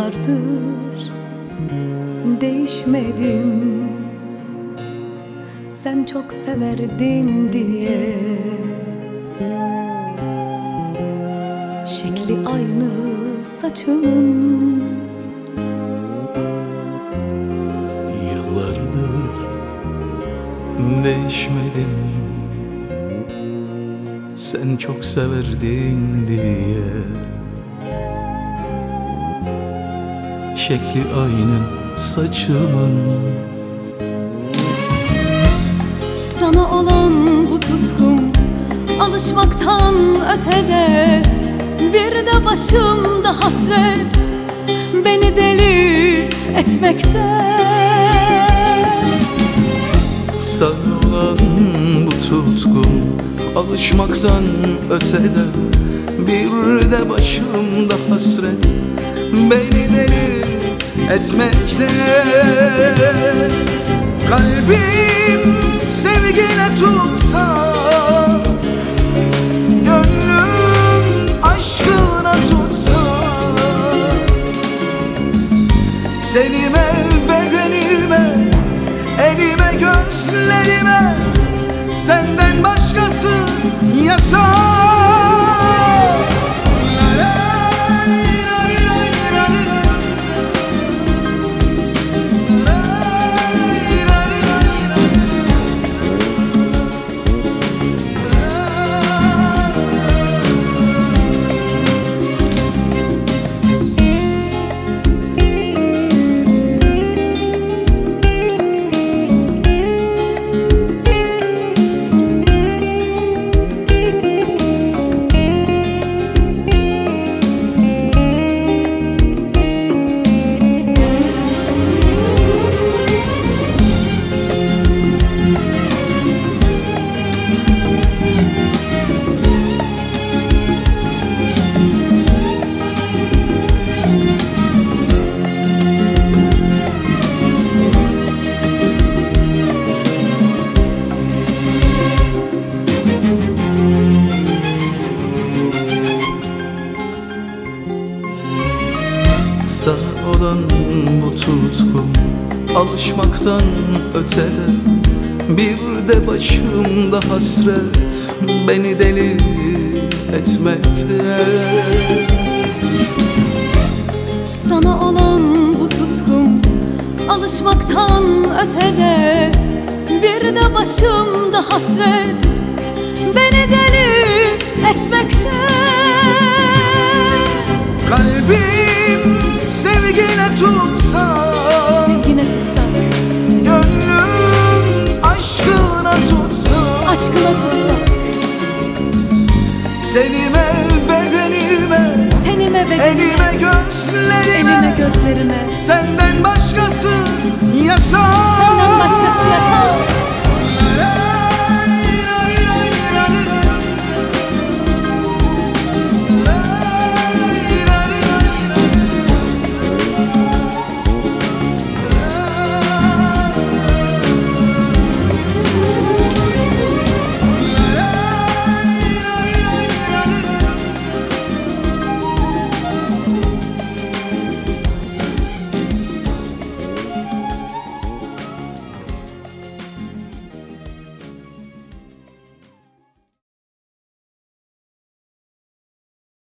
Yıllardır değişmedim, sen çok severdin diye. Şekli aynı saçımın, yıllardır değişmedim, sen çok severdin diye. Şekli aynı saçımın, sana olan bu tutkum alışmaktan ötede. Bir de başımda hasret beni deli etmekte. sana olan bu tutkum alışmaktan ötede. Bir de başımda hasret beni deli etmekte. Kalbim sevgine tutsa, gönlüm aşkına tutsa, tenime, bedenime, elime, gözlerime senden başkası yasak. Sana olan bu tutkum alışmaktan ötede. Bir de başımda hasret beni deli etmekte. Sana olan bu tutkum alışmaktan ötede. Bir de başımda hasret beni deli etmekte. Kalbim sevgine tutsa, Sevgine tutsa, gönlüm aşkına tutsa, aşkına tutsa, tenime, bedenime, tenime, bedenime, elime, gözlerime, elime, gözlerime senden başkası yasak. senden başkası yasak.